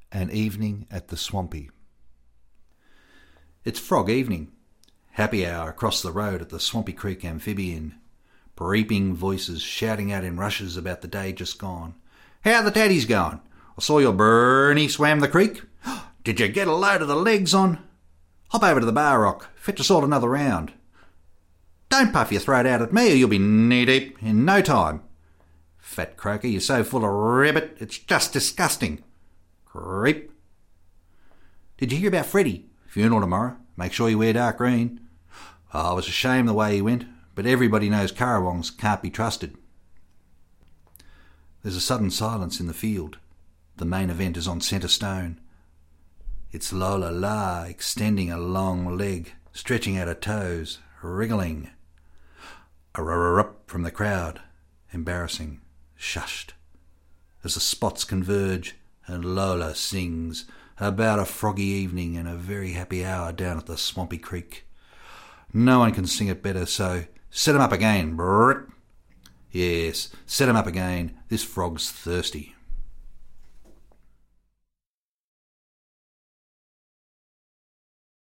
An evening at the Swampy. It's frog evening. Happy hour across the road at the Swampy Creek Amphibian. Breeping voices shouting out in rushes about the day just gone. How the daddies going? I saw your Bernie swam the creek. Did you get a load of the legs on? Hop over to the bar rock. Fetch us all another round. Don't puff your throat out at me or you'll be knee-deep in no time. Fat croaker, you're so full of ribbit, it's just disgusting. Creep. Did you hear about Freddie? Funeral tomorrow. Make sure you wear dark green. Oh, it was a shame the way he went, but everybody knows currawongs can't be trusted. There's a sudden silence in the field. The main event is on centre stone. It's Lola La extending a long leg, stretching out her toes, wriggling. A rup from the crowd. Embarrassing. Shushed. As the spots converge and Lola sings about a froggy evening and a very happy hour down at the Swampy Creek. No one can sing it better, so set 'em up again, Brrrt. Yes, set 'em up again. This frog's thirsty.